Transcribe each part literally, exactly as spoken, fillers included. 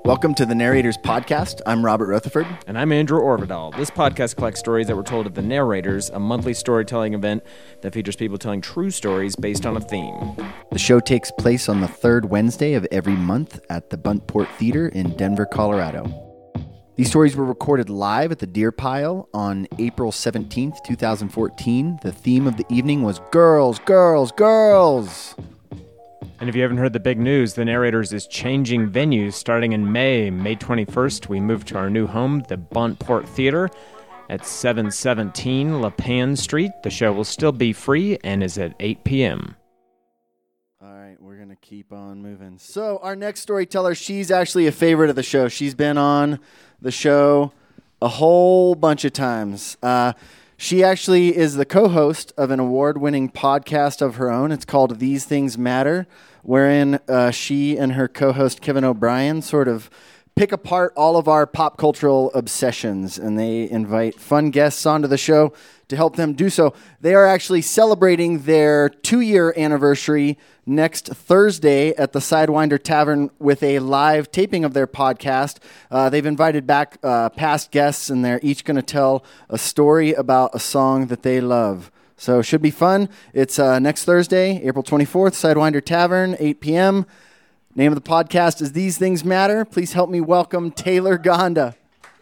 Welcome to the Narrators Podcast. I'm Robert Rutherford. And I'm Andrew Orvidal. This podcast collects stories that were told at the Narrators, a monthly storytelling event that features people telling true stories based on a theme. The show takes place on the third Wednesday of every month at the Buntport Theater in Denver, Colorado. These stories were recorded live at the Deer Pile on April seventeenth, twenty fourteen. The theme of the evening was Girls, Girls, Girls! And if you haven't heard the big news, the Narrators is changing venues starting in May. May twenty-first, we move to our new home, the Buntport Theater at seven seventeen La Pan Street. The show will still be free and is at eight p.m. All right, we're going to keep on moving. So our next storyteller, she's actually a favorite of the show. She's been on the show a whole bunch of times. Uh, she actually is the co-host of an award-winning podcast of her own. It's called These Things Matter, wherein uh, she and her co-host Kevin O'Brien sort of pick apart all of our pop cultural obsessions, and they invite fun guests onto the show to help them do so. They are actually celebrating their two-year anniversary next Thursday at the Sidewinder Tavern with a live taping of their podcast. Uh, they've invited back uh, past guests, and they're each going to tell a story about a song that they love. So it should be fun. It's uh, next Thursday, April twenty-fourth, Sidewinder Tavern, eight p.m. Name of the podcast is These Things Matter. Please help me welcome Taylor Gonda.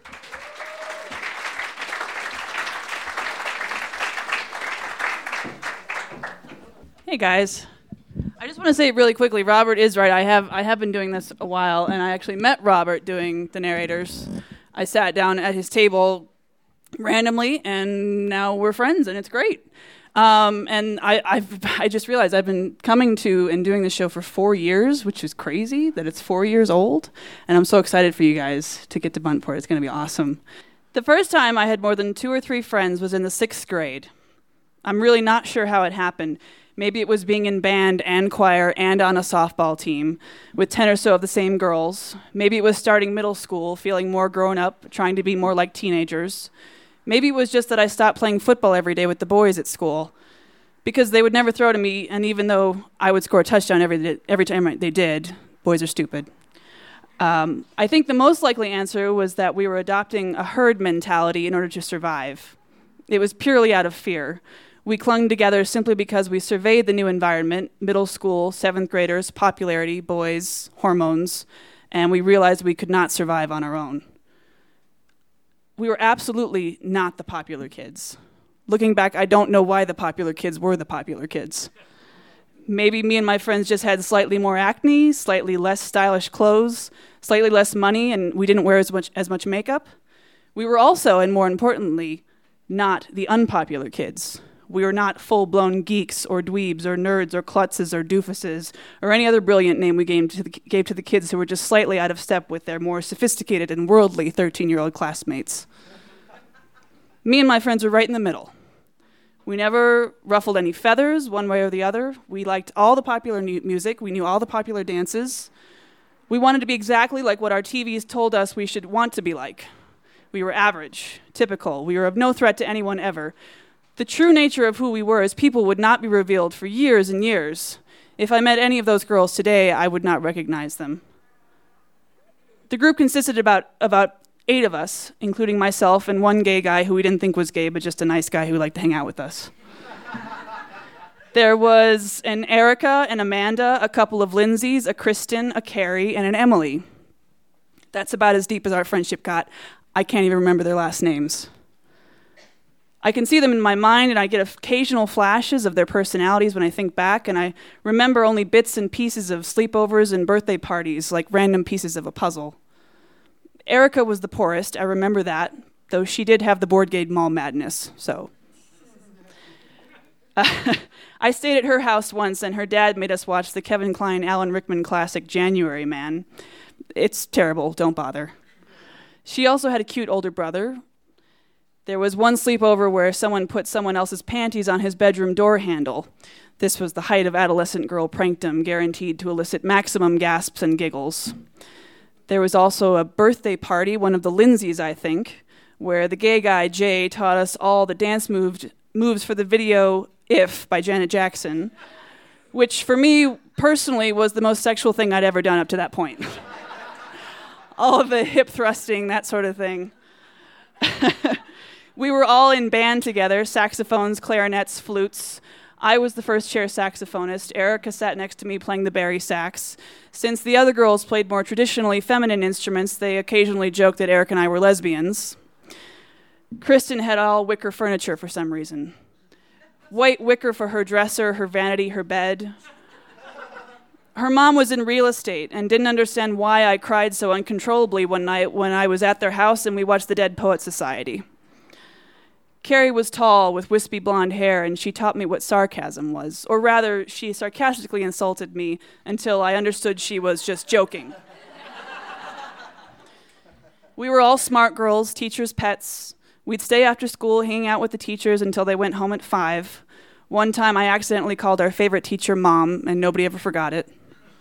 Hey guys, I just want to say really quickly, Robert is right. I have I have been doing this a while, and I actually met Robert doing the Narrators. I sat down at his table randomly, and now we're friends, and it's great. Um, and I I've, I just realized I've been coming to and doing this show for four years, which is crazy that it's four years old, and I'm so excited for you guys to get to Buntport. It's going to be awesome. The first time I had more than two or three friends was in the sixth grade. I'm really not sure how it happened. Maybe it was being in band and choir and on a softball team with ten or so of the same girls. Maybe it was starting middle school, feeling more grown up, trying to be more like teenagers. Maybe it was just that I stopped playing football every day with the boys at school because they would never throw to me, and even though I would score a touchdown every, every time they did, boys are stupid. Um, I think the most likely answer was that we were adopting a herd mentality in order to survive. It was purely out of fear. We clung together simply because we surveyed the new environment, middle school, seventh graders, popularity, boys, hormones, and we realized we could not survive on our own. We were absolutely not the popular kids. Looking back, I don't know why the popular kids were the popular kids. Maybe me and my friends just had slightly more acne, slightly less stylish clothes, slightly less money, and we didn't wear as much as much makeup. We were also, and more importantly, not the unpopular kids. We were not full-blown geeks or dweebs or nerds or klutzes or doofuses or any other brilliant name we gave to, the, gave to the kids who were just slightly out of step with their more sophisticated and worldly thirteen-year-old classmates. Me and my friends were right in the middle. We never ruffled any feathers one way or the other. We liked all the popular mu- music. We knew all the popular dances. We wanted to be exactly like what our T Vs told us we should want to be like. We were average, typical. We were of no threat to anyone ever. The true nature of who we were as people would not be revealed for years and years. If I met any of those girls today, I would not recognize them. The group consisted of about, about eight of us, including myself and one gay guy who we didn't think was gay, but just a nice guy who liked to hang out with us. There was an Erica, an Amanda, a couple of Lindsays, a Kristen, a Carrie, and an Emily. That's about as deep as our friendship got. I can't even remember their last names. I can see them in my mind, and I get occasional flashes of their personalities when I think back, and I remember only bits and pieces of sleepovers and birthday parties, like random pieces of a puzzle. Erica was the poorest, I remember that, though she did have the board game mall madness, so. Uh, I stayed at her house once, and her dad made us watch the Kevin Kline, Alan Rickman classic January Man. It's terrible, don't bother. She also had a cute older brother. There was one sleepover where someone put someone else's panties on his bedroom door handle. This was the height of adolescent girl prankdom, guaranteed to elicit maximum gasps and giggles. There was also a birthday party, one of the Lindsays, I think, where the gay guy, Jay, taught us all the dance moved, moves for the video If by Janet Jackson, which for me personally was the most sexual thing I'd ever done up to that point. all of the hip thrusting, that sort of thing. We were all in band together, saxophones, clarinets, flutes. I was the first chair saxophonist. Erica sat next to me playing the bari sax. Since the other girls played more traditionally feminine instruments, they occasionally joked that Eric and I were lesbians. Kristen had all wicker furniture for some reason. White wicker for her dresser, her vanity, her bed. Her mom was in real estate and didn't understand why I cried so uncontrollably one night when I was at their house and we watched the Dead Poets Society. Carrie was tall with wispy blonde hair, and she taught me what sarcasm was. Or rather, she sarcastically insulted me until I understood she was just joking. We were all smart girls, teachers' pets. We'd stay after school, hanging out with the teachers until they went home at five. One time I accidentally called our favorite teacher Mom, and nobody ever forgot it.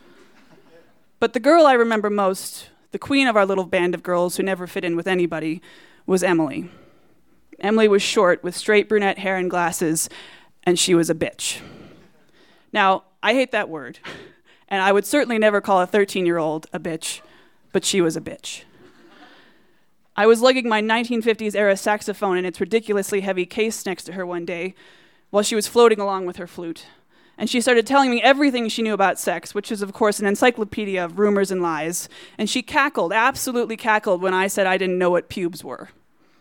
But the girl I remember most, the queen of our little band of girls who never fit in with anybody, was Emily. Emily was short, with straight brunette hair and glasses, and she was a bitch. Now, I hate that word, and I would certainly never call a thirteen-year-old a bitch, but she was a bitch. I was lugging my nineteen fifties-era saxophone in its ridiculously heavy case next to her one day while she was floating along with her flute, and she started telling me everything she knew about sex, which is, of course, an encyclopedia of rumors and lies, and she cackled, absolutely cackled, when I said I didn't know what pubes were.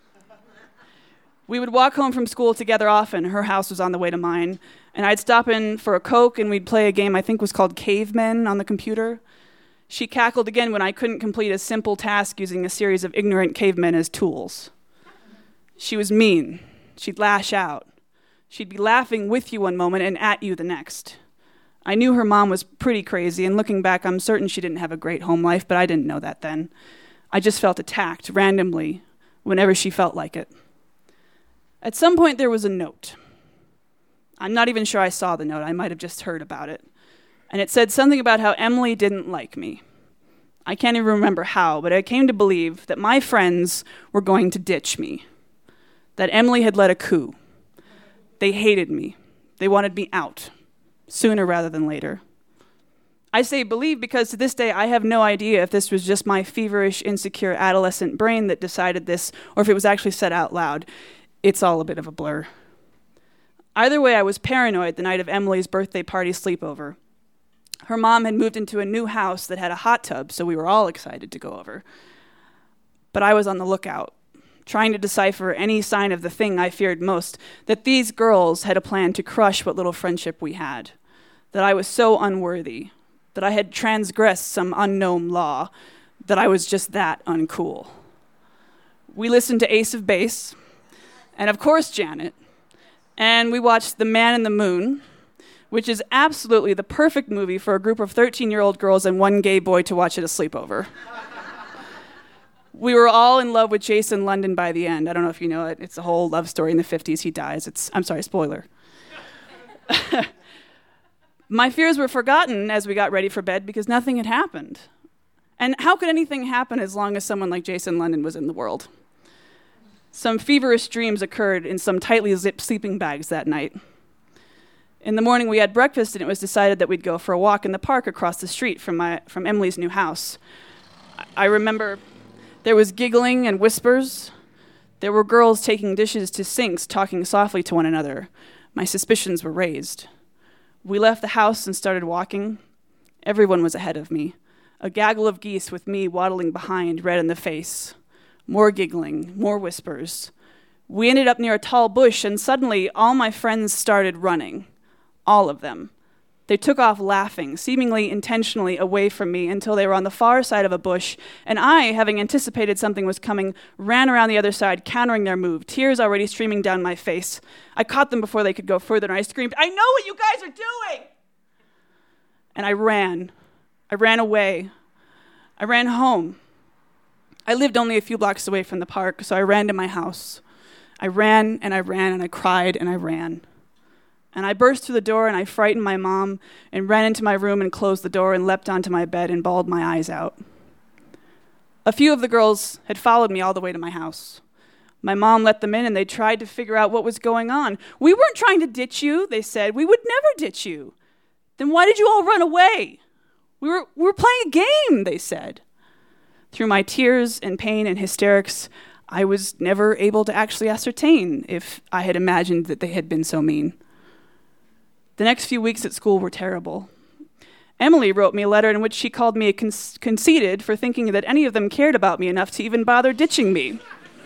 We would walk home from school together often. Her house was on the way to mine. And I'd stop in for a Coke, and we'd play a game I think was called Cavemen on the computer. She cackled again when I couldn't complete a simple task using a series of ignorant cavemen as tools. She was mean. She'd lash out. She'd be laughing with you one moment and at you the next. I knew her mom was pretty crazy, and looking back, I'm certain she didn't have a great home life, but I didn't know that then. I just felt attacked randomly whenever she felt like it. At some point, there was a note. I'm not even sure I saw the note. I might have just heard about it. And it said something about how Emily didn't like me. I can't even remember how, but I came to believe that my friends were going to ditch me. That Emily had led a coup. They hated me. They wanted me out, sooner rather than later. I say believe because to this day I have no idea if this was just my feverish, insecure adolescent brain that decided this, or if it was actually said out loud. It's all a bit of a blur. Either way, I was paranoid the night of Emily's birthday party sleepover. Her mom had moved into a new house that had a hot tub, so we were all excited to go over. But I was on the lookout, trying to decipher any sign of the thing I feared most, that these girls had a plan to crush what little friendship we had, that I was so unworthy, that I had transgressed some unknown law, that I was just that uncool. We listened to Ace of Base, and of course Janet, and we watched The Man in the Moon, which is absolutely the perfect movie for a group of thirteen-year-old girls and one gay boy to watch at a sleepover. We were all in love with Jason London by the end. I don't know if you know it. It's a whole love story in the fifties. He dies. It's I'm sorry, spoiler. My fears were forgotten as we got ready for bed because nothing had happened. And how could anything happen as long as someone like Jason London was in the world? Some feverish dreams occurred in some tightly zipped sleeping bags that night. In the morning, we had breakfast, and it was decided that we'd go for a walk in the park across the street from my from Emily's new house. I remember there was giggling and whispers. There were girls taking dishes to sinks, talking softly to one another. My suspicions were raised. We left the house and started walking. Everyone was ahead of me. A gaggle of geese with me waddling behind, red in the face. More giggling, more whispers. We ended up near a tall bush, and suddenly all my friends started running. All of them. They took off laughing, seemingly intentionally away from me until they were on the far side of a bush, and I, having anticipated something was coming, ran around the other side, countering their move, tears already streaming down my face. I caught them before they could go further, and I screamed, "I know what you guys are doing!" And I ran. I ran away. I ran home. I lived only a few blocks away from the park, so I ran to my house. I ran, and I ran, and I cried, and I ran. And I burst through the door, and I frightened my mom, and ran into my room and closed the door and leapt onto my bed and bawled my eyes out. A few of the girls had followed me all the way to my house. My mom let them in, and they tried to figure out what was going on. "We weren't trying to ditch you," they said. "We would never ditch you." "Then why did you all run away?" We were, we were playing a game," they said. Through my tears and pain and hysterics, I was never able to actually ascertain if I had imagined that they had been so mean. The next few weeks at school were terrible. Emily wrote me a letter in which she called me a con- conceited for thinking that any of them cared about me enough to even bother ditching me.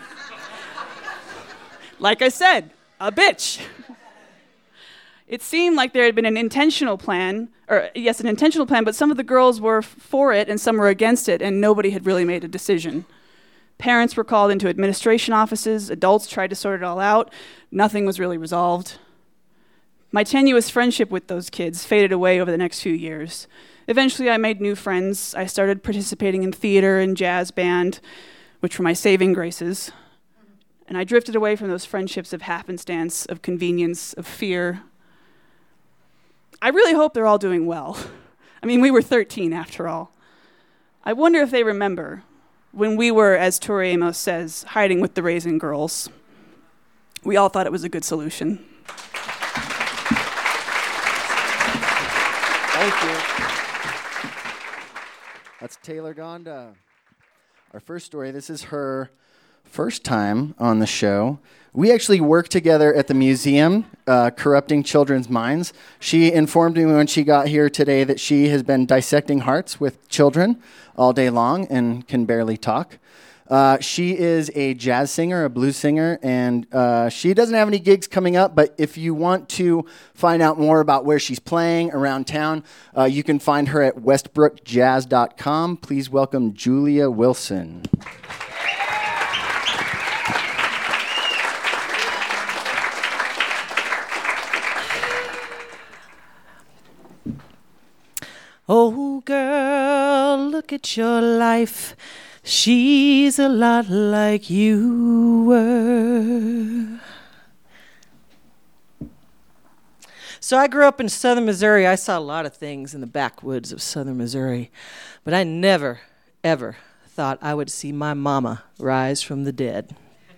Like I said, a bitch. It seemed like there had been an intentional plan, or yes, an intentional plan, but some of the girls were for it and some were against it, and nobody had really made a decision. Parents were called into administration offices, adults tried to sort it all out, nothing was really resolved. My tenuous friendship with those kids faded away over the next few years. Eventually I made new friends. I started participating in theater and jazz band, which were my saving graces. And I drifted away from those friendships of happenstance, of convenience, of fear. I really hope they're all doing well. I mean, we were thirteen after all. I wonder if they remember when we were, as Tori Amos says, hiding with the Raisin Girls. We all thought it was a good solution. Thank you. That's Taylor Gonda. Our first story, this is her first time on the show. We actually worked together at the museum, uh, Corrupting Children's Minds. She informed me when she got here today that she has been dissecting hearts with children all day long and can barely talk. Uh, she is a jazz singer, a blues singer, and uh, she doesn't have any gigs coming up, but if you want to find out more about where she's playing around town, uh, you can find her at westbrook jazz dot com. Please welcome Julia Wilson. Oh, girl, look at your life. She's a lot like you were. So I grew up in southern Missouri. I saw a lot of things in the backwoods of southern Missouri, but I never, ever thought I would see my mama rise from the dead.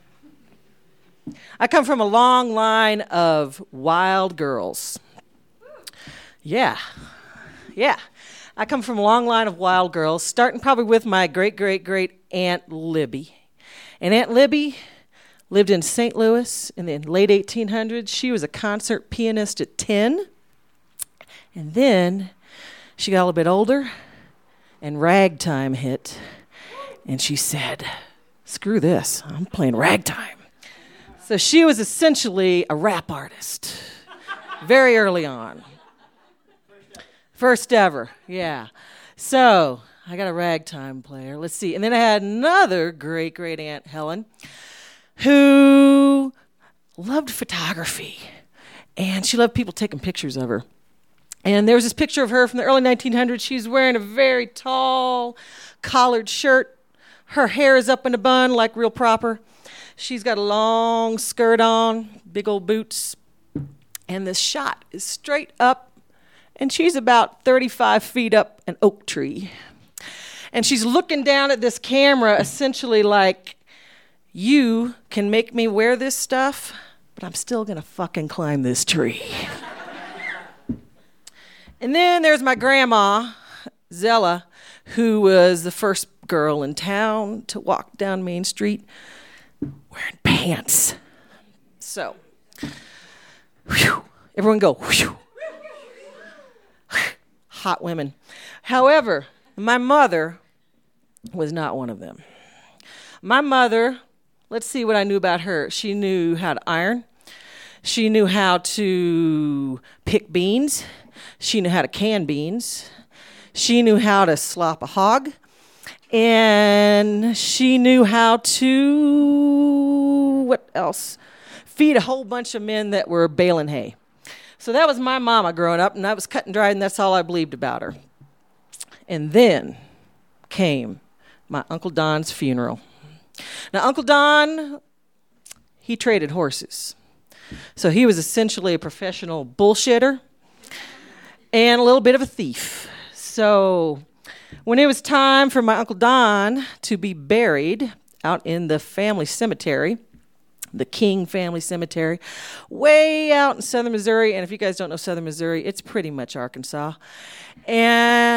I come from a long line of wild girls. Yeah, yeah. I come from a long line of wild girls, starting probably with my great-great-great-aunt Libby. And Aunt Libby lived in Saint Louis in the late eighteen hundreds. She was a concert pianist at ten. And then she got a little bit older, and ragtime hit. And she said, screw this, I'm playing ragtime. So she was essentially a rap artist very early on. First ever, yeah. So I got a ragtime player. Let's see. And then I had another great, great aunt, Helen, who loved photography. And she loved people taking pictures of her. And there was this picture of her from the early nineteen hundreds. She's wearing a very tall collared shirt. Her hair is up in a bun like real proper. She's got a long skirt on, big old boots. And this shot is straight up. And she's about thirty-five feet up an oak tree. And she's looking down at this camera essentially like, you can make me wear this stuff, but I'm still going to fucking climb this tree. And then there's my grandma, Zella, who was the first girl in town to walk down Main Street wearing pants. So, whew, everyone go, whew. Hot women. However, my mother was not one of them. My mother, let's see what I knew about her. She knew how to iron. She knew how to pick beans. She knew how to can beans. She knew how to slop a hog. And she knew how to, what else? Feed a whole bunch of men that were baling hay. So that was my mama growing up, and I was cut and dried, and that's all I believed about her. And then came my Uncle Don's funeral. Now, Uncle Don, he traded horses. So he was essentially a professional bullshitter and a little bit of a thief. So when it was time for my Uncle Don to be buried out in the family cemetery, the King Family Cemetery, way out in southern Missouri. And if you guys don't know southern Missouri, it's pretty much Arkansas. And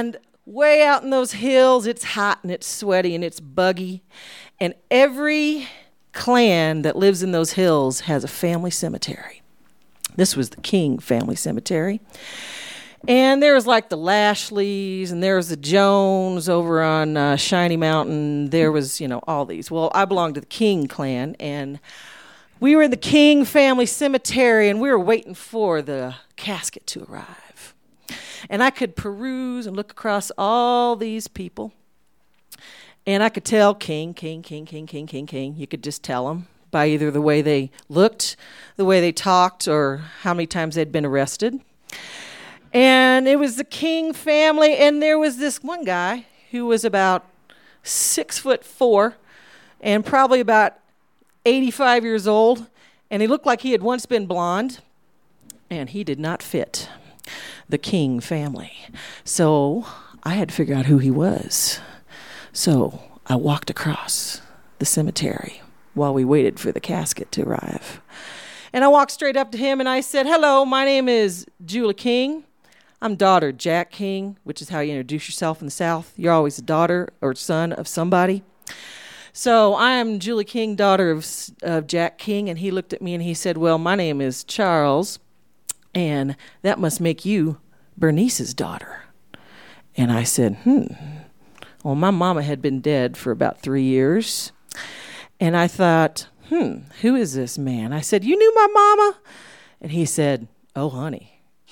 way out in those hills. It's hot and it's sweaty and it's buggy. And every clan that lives in those hills has a family cemetery. This was the King family cemetery. And there was like the Lashleys, and there was the Jones over on uh, Shiny Mountain. There was, you know, all these. Well, I belonged to the King clan, and we were in the King family cemetery, and we were waiting for the casket to arrive. And I could peruse and look across all these people, and I could tell King, King, King, King, King, King, King. You could just tell them by either the way they looked, the way they talked, or how many times they'd been arrested. And it was the King family, and there was this one guy who was about six foot four and probably about eighty-five years old, and he looked like he had once been blonde, and he did not fit the King family. So I had to figure out who he was. So I walked across the cemetery while we waited for the casket to arrive. And I walked straight up to him, and I said, "Hello, my name is Julie King. I'm daughter Jack King," which is how you introduce yourself in the South. You're always a daughter or son of somebody. So I am Julie King, daughter of, of Jack King. And he looked at me and he said, "Well, my name is Charles, and that must make you Bernice's daughter." And I said, hmm. Well, my mama had been dead for about three years. And I thought, hmm, who is this man? I said, "You knew my mama?" And he said, "Oh, honey,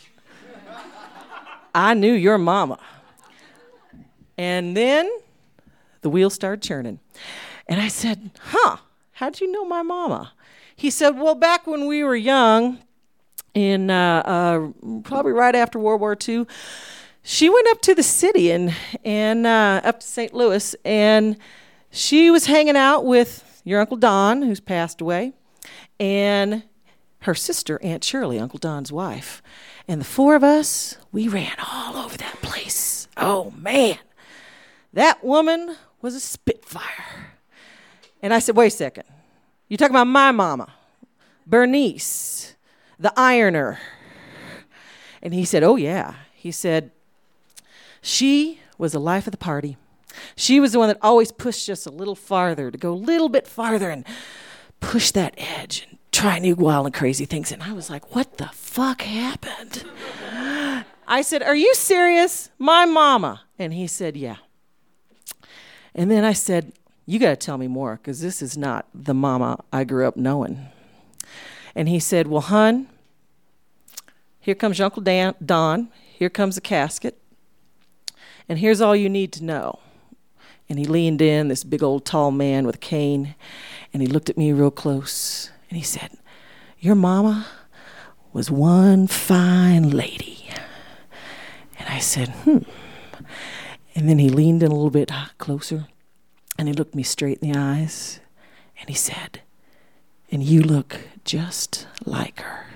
I knew your mama." And then the wheels started churning. And I said, "Huh, how'd you know my mama?" He said, "Well, back when we were young, in uh, uh, probably right after World War Two, she went up to the city and, and uh, up to Saint Louis, and she was hanging out with your Uncle Don, who's passed away, and her sister, Aunt Shirley, Uncle Don's wife. And the four of us, we ran all over that place. Oh, man. That woman was a spitfire." And I said, "Wait a second. You're talking about my mama, Bernice, the ironer." And he said, "Oh, yeah." He said, "She was the life of the party. She was the one that always pushed us a little farther, to go a little bit farther and push that edge and try new wild and crazy things." And I was like, what the fuck happened? I said, "Are you serious? My mama?" And he said, "Yeah." And then I said, "You got to tell me more, because this is not the mama I grew up knowing." And he said, "Well, hun, here comes your Uncle Dan, Don. Here comes the casket. And here's all you need to know." And he leaned in, this big old tall man with a cane, and he looked at me real close, and he said, "Your mama was one fine lady." And I said, hmm. And then he leaned in a little bit closer, and he looked me straight in the eyes, and he said, "And you look just like her."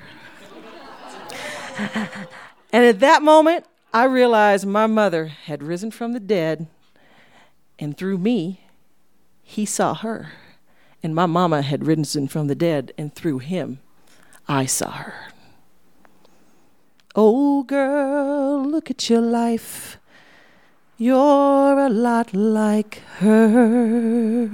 And at that moment, I realized my mother had risen from the dead, and through me, he saw her. And my mama had risen from the dead, and through him, I saw her. Oh, girl, look at your life. You're a lot like her.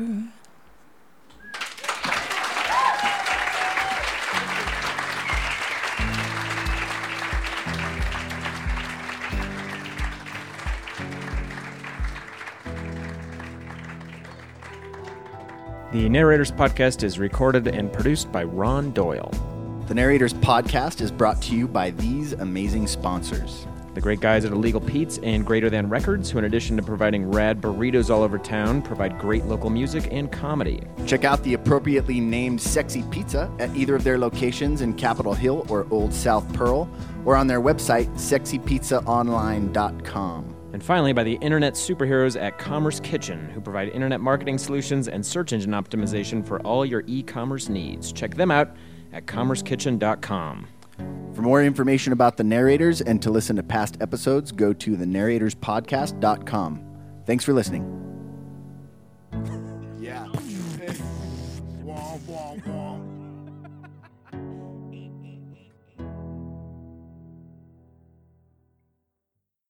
The Narrators Podcast is recorded and produced by Ron Doyle. The Narrators Podcast is brought to you by these amazing sponsors. The great guys at Illegal Pete's and Greater Than Records, who in addition to providing rad burritos all over town, provide great local music and comedy. Check out the appropriately named Sexy Pizza at either of their locations in Capitol Hill or Old South Pearl, or on their website, sexy pizza online dot com. And finally, by the internet superheroes at Commerce Kitchen, who provide internet marketing solutions and search engine optimization for all your e-commerce needs. Check them out at commerce kitchen dot com. For more information about the Narrators and to listen to past episodes, go to the narrators podcast dot com. Thanks for listening.